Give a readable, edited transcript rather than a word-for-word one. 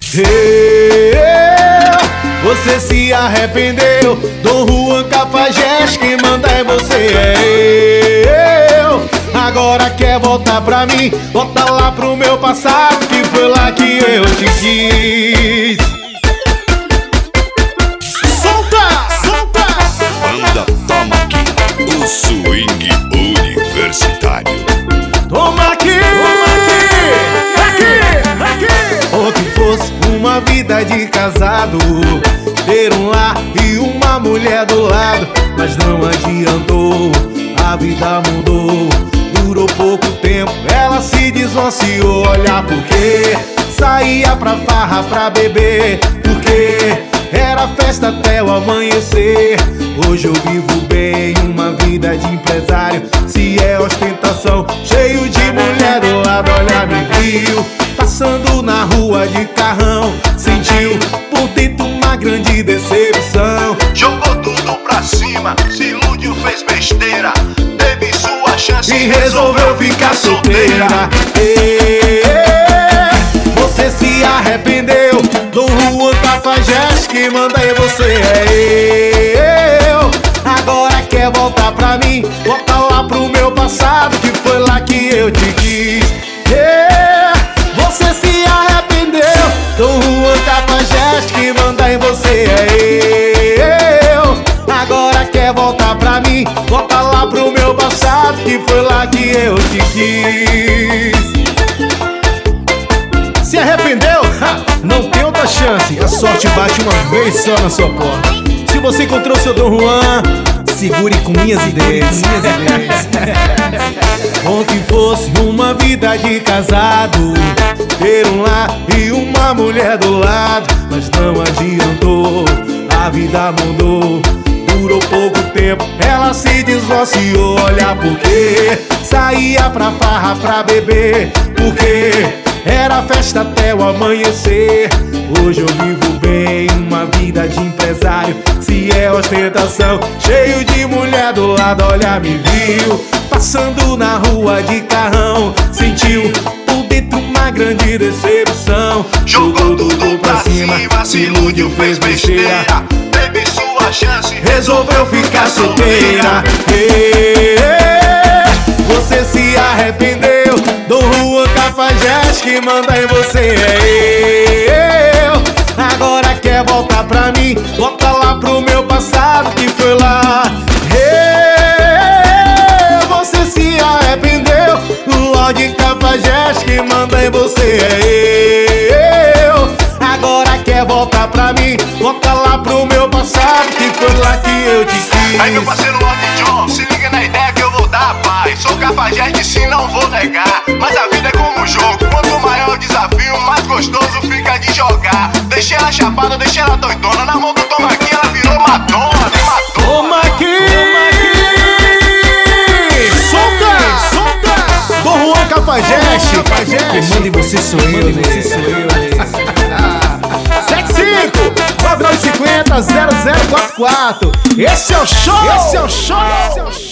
Você se arrependeu. Dom Juan Cafajeste, quem manda é você, é eu. Agora quer voltar pra mim, volta lá pro meu passado, que foi lá que eu te quis. Solta, solta! Banda Toma Aqui, o swing universitário. Toma aqui, ou que fosse uma vida de casado, ter um lar e uma mulher do lado. Mas não adiantou, a vida mudou. Durou pouco tempo, ela se divorciou. Olha porque saía pra farra, pra beber, porque era festa até o amanhecer. Hoje eu vivo bem, uma vida de empresário. Se é ostentação, cheio de mulher do lado. Olha, me viu passando na rua de carrão, sentiu por dentro uma grande decepção. Jogou tudo pra cima, se iludiu, fez besteira, teve sua chance e resolveu ficar solteira. Você se arrependeu. Dom Juan Cafajeste, quem manda é você, é eu. Agora quer voltar pra mim, volta lá pro meu passado, que foi lá que eu te quis. Você se arrependeu. Dom Juan Cafajeste, quem manda em você, é eu. Agora quer voltar pra mim, volta lá pro meu passado, que foi lá que eu te quis. Se arrependeu? Não tem outra chance. A sorte bate uma vez só na sua porta. Se você encontrou seu Dom Juan, segure com minhas ideias. Bom que fosse uma vida de casado, ter um lar e uma mulher do lado. Mas não adiantou, a vida mudou. Durou pouco tempo, ela se divorciou. Olha porque saía pra farra, pra beber, porque era festa até o amanhecer. Hoje eu vivo bem, uma vida de empresário. Se é ostentação, cheio de mulher do lado. Olha, me viu passando na rua de carrão, sentiu por dentro uma grande decepção. Jogou tudo pra cima, se iludiu, fez besteira, teve sua chance, resolveu ficar solteira. Você se arrependeu. Dom Juan Cafajeste, que manda em você, é eu. Agora quer voltar pra mim, volta lá pro meu passado, que foi lá. Você se arrependeu. Lorde Cafajeste, que manda em você, é eu. Agora quer voltar pra mim, volta lá pro meu passado, que foi lá que eu te quis. Aí meu parceiro Lorde John, se liga na ideia que eu vou dar, pai. Sou Cafajeste, sim, não vou negar, mas a vida é como um jogo, quanto maior o desafio, mais gostoso fica de jogar. Deixei ela chapada, deixei ela doidona, na mão do Toma Aqui ela virou Madonna, me matou. Toma aqui, solta, solta. Dom Juan Cafajeste, quem manda em você sou eu, né? 75 9950 0044. Esse é o show, esse é o show, esse é o show.